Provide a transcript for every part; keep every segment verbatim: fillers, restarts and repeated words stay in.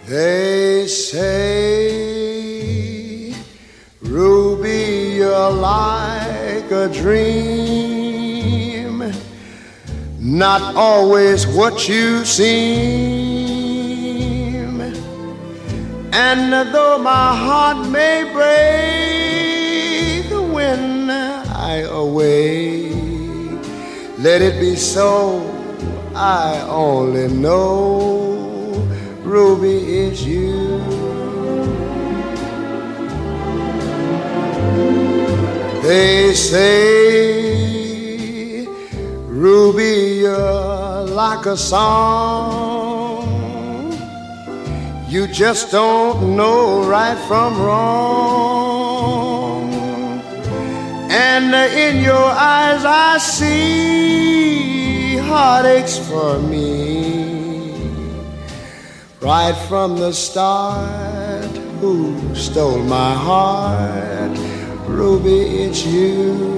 They say, Ruby, you're like a dream, not always what you seem. And though my heart may break when I away, let it be so. I only know, Ruby, it's you. They say, Ruby, you're like a song. You just don't know right from wrong. And in your eyes I see heartaches for me. Right from the start, who stole my heart? Ruby, it's you.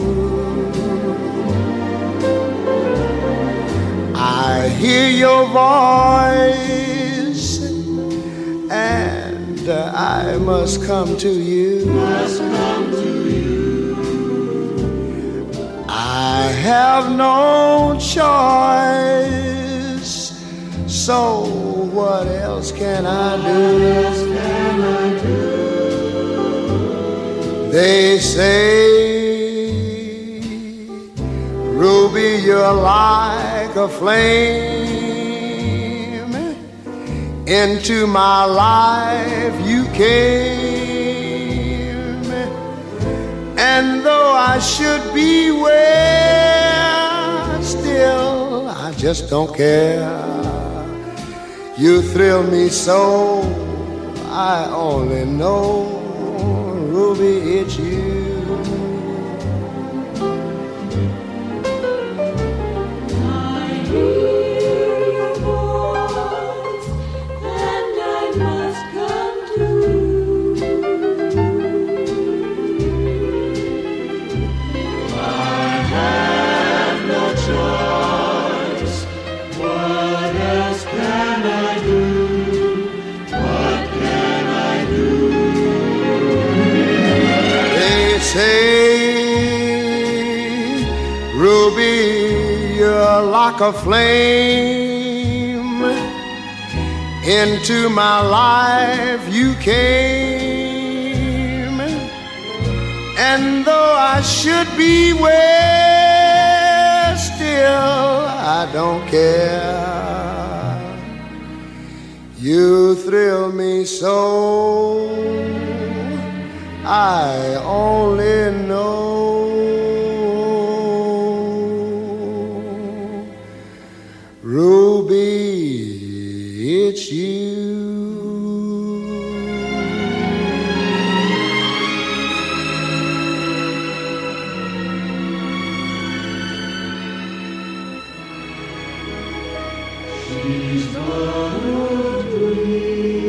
I hear your voice, and I must come to you. Must come to you. I have no choice, so what else can I do? What else can I do? They say, Ruby, you're like a flame. Into my life you came. And though I should beware, still I just don't care. You thrill me so, I only know, Ruby, it's you. I hear your voice, and I must come to you. I have no choice. What else can I do? What can I do? Say, Ruby, you're like a flame. Into my life you came. And though I should beware, still I don't care. You thrill me so, I only know, Ruby, it's you. She's not a dream.